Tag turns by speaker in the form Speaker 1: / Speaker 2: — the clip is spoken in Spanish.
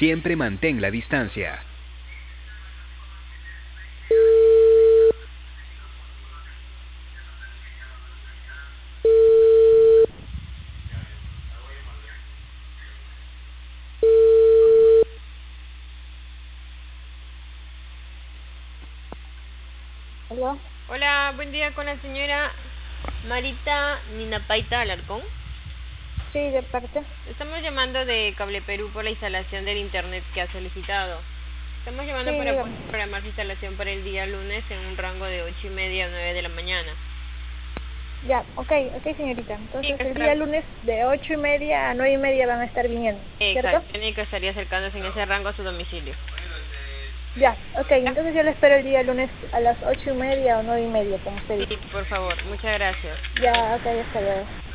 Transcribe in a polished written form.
Speaker 1: Siempre mantén la distancia.
Speaker 2: ¿Aló?
Speaker 3: Hola, buen día con la señora Marita Ninapaita Alarcón.
Speaker 2: Sí, de parte.
Speaker 3: Estamos llamando de Cable Perú por la instalación del internet que ha solicitado. Estamos
Speaker 2: Sí,
Speaker 3: llamando para
Speaker 2: dígame.
Speaker 3: poder programar su instalación para el día lunes en un rango de 8:30 a 9 de la mañana.
Speaker 2: Ya, ok, señorita.
Speaker 3: Sí,
Speaker 2: Entonces
Speaker 3: que
Speaker 2: el día
Speaker 3: estará...
Speaker 2: lunes de 8:30 a 9:30 van a estar viniendo, ¿cierto?
Speaker 3: Exacto, tiene que estaría acercándose en ese rango a su domicilio.
Speaker 2: Ya, ok. Entonces yo le espero el día lunes a las 8:30 o 9:30, como usted
Speaker 3: Sí,
Speaker 2: dijo.
Speaker 3: por favor, muchas gracias.
Speaker 2: Ya, ok, hasta luego.